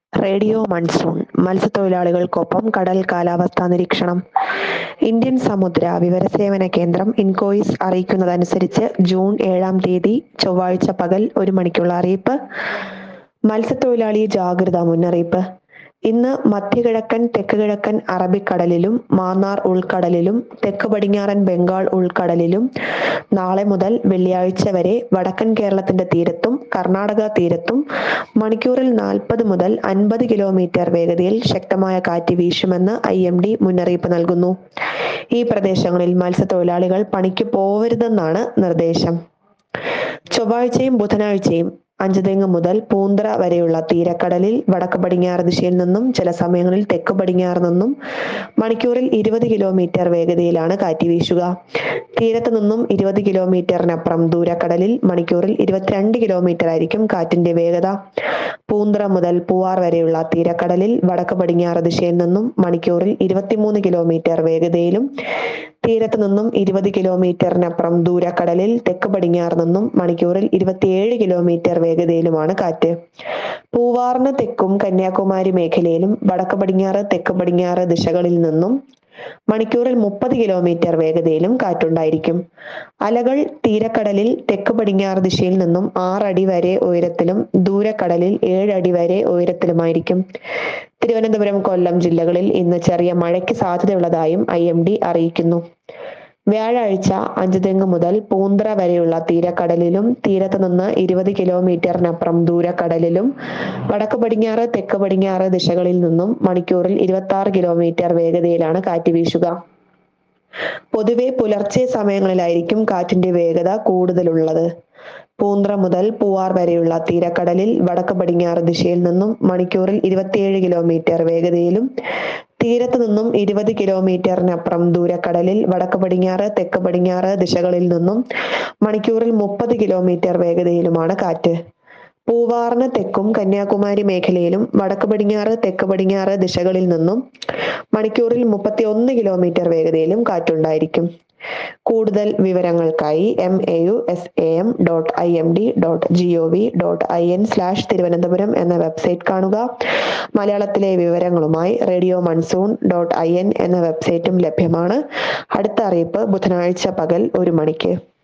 Radio monsoon മത്സ്യത്തൊഴിലാളികൾക്കൊപ്പം കടൽ കാലാവസ്ഥാ നിരീക്ഷണം. ഇന്ത്യൻ സമുദ്ര വിവരസേവന കേന്ദ്രം ഇൻകോയിസ് അറിയിക്കുന്നതനുസരിച്ച് ജൂൺ 7-ാം തീയതി ചൊവ്വാഴ്ച പകൽ 1 മണിക്കുള്ള അറിയിപ്പ്. മത്സ്യത്തൊഴിലാളി ജാഗ്രതാ മുന്നറിയിപ്പ്. ഇന്ന് മധ്യകിഴക്കൻ തെക്ക് കിഴക്കൻ അറബിക്കടലിലും മാന്നാർ ഉൾക്കടലിലും തെക്ക് പടിഞ്ഞാറൻ ബംഗാൾ ഉൾക്കടലിലും നാളെ മുതൽ വെള്ളിയാഴ്ച വരെ വടക്കൻ കേരളത്തിന്റെ തീരത്തും കർണാടക തീരത്തും മണിക്കൂറിൽ 40 മുതൽ 50 കിലോമീറ്റർ വേഗതയിൽ ശക്തമായ കാറ്റ് വീശുമെന്ന് IMD മുന്നറിയിപ്പ് നൽകുന്നു. ഈ പ്രദേശങ്ങളിൽ മത്സ്യത്തൊഴിലാളികൾ പണിക്ക് പോവരുതെന്നാണ് നിർദ്ദേശം. ചൊവ്വാഴ്ചയും ബുധനാഴ്ചയും അഞ്ചുതെങ്ങ് മുതൽ പൂന്തറ വരെയുള്ള തീരക്കടലിൽ വടക്ക് പടിഞ്ഞാറ് ദിശയിൽ നിന്നും ചില സമയങ്ങളിൽ തെക്ക് പടിഞ്ഞാറ് നിന്നും മണിക്കൂറിൽ 20 കിലോമീറ്റർ വേഗതയിലാണ് കാറ്റ് വീശുക. തീരത്ത് നിന്നും 20 കിലോമീറ്ററിനപ്പുറം ദൂരക്കടലിൽ മണിക്കൂറിൽ 22 കിലോമീറ്റർ ആയിരിക്കും കാറ്റിന്റെ വേഗത. പൂന്തറ മുതൽ പൂവാർ വരെയുള്ള തീരക്കടലിൽ വടക്ക് പടിഞ്ഞാറ് ദിശയിൽ നിന്നും മണിക്കൂറിൽ 23 കിലോമീറ്റർ വേഗതയിലും തീരത്ത് നിന്നും 20 കിലോമീറ്ററിനപ്പുറം ദൂരക്കടലിൽ തെക്ക് പടിഞ്ഞാറ് നിന്നും മണിക്കൂറിൽ 27 കിലോമീറ്റർ വേഗതയിലുമാണ് കാറ്റ്. പൂവാറിന് തെക്കും കന്യാകുമാരി മേഖലയിലും വടക്ക് പടിഞ്ഞാറ് തെക്ക് പടിഞ്ഞാറ് ദിശകളിൽ നിന്നും മണിക്കൂറിൽ 30 കിലോമീറ്റർ വേഗതയിലും കാറ്റുണ്ടായിരിക്കും. അലകൾ തീരക്കടലിൽ തെക്ക് പടിഞ്ഞാറ് ദിശയിൽ നിന്നും 6 അടി വരെ ഉയരത്തിലും ദൂരക്കടലിൽ 7 അടി വരെ ഉയരത്തിലുമായിരിക്കും. തിരുവനന്തപുരം, കൊല്ലം ജില്ലകളിൽ ഇന്ന് ചെറിയ മഴയ്ക്ക് സാധ്യതയുള്ളതായും IMD അറിയിക്കുന്നു. വ്യാഴാഴ്ച അഞ്ചുതെങ്ങ് മുതൽ പൂന്തറ വരെയുള്ള തീരക്കടലിലും തീരത്ത് നിന്ന് 20 കിലോമീറ്ററിനപ്പുറം ദൂരക്കടലിലും വടക്ക് പടിഞ്ഞാറ് തെക്ക് പടിഞ്ഞാറ് ദിശകളിൽ നിന്നും മണിക്കൂറിൽ 26 കിലോമീറ്റർ വേഗതയിലാണ് കാറ്റ് വീശുക. പൊതുവെ പുലർച്ചെ സമയങ്ങളിലായിരിക്കും കാറ്റിന്റെ വേഗത കൂടുതലുള്ളത്. പൂന്തറ മുതൽ പൂവാർ വരെയുള്ള തീരക്കടലിൽ വടക്ക് പടിഞ്ഞാറ് ദിശയിൽ നിന്നും മണിക്കൂറിൽ 27 കിലോമീറ്റർ വേഗതയിലും തീരത്ത് നിന്നും 20 കിലോമീറ്ററിനപ്പുറം ദൂരക്കടലിൽ വടക്ക് പടിഞ്ഞാറ് തെക്ക് പടിഞ്ഞാറ് ദിശകളിൽ നിന്നും മണിക്കൂറിൽ 30 കിലോമീറ്റർ വേഗതയിലുമാണ് കാറ്റ്. പൂവാറിന് തെക്കും കന്യാകുമാരി മേഖലയിലും വടക്ക് പടിഞ്ഞാറ് തെക്ക് പടിഞ്ഞാറ് ദിശകളിൽ നിന്നും മണിക്കൂറിൽ 31 കിലോമീറ്റർ വേഗതയിലും കാറ്റുണ്ടായിരിക്കും. കൂടുതൽ വിവരങ്ങൾക്കായി MAUSAM.IMD.gov.in/തിരുവനന്തപുരം എന്ന വെബ്സൈറ്റ് കാണുക. മലയാളത്തിലെ വിവരങ്ങളുമായി റേഡിയോ മൺസൂൺ .in എന്ന വെബ്സൈറ്റും ലഭ്യമാണ്. അടുത്ത അറിയിപ്പ് ബുധനാഴ്ച പകൽ 1 മണിക്ക്.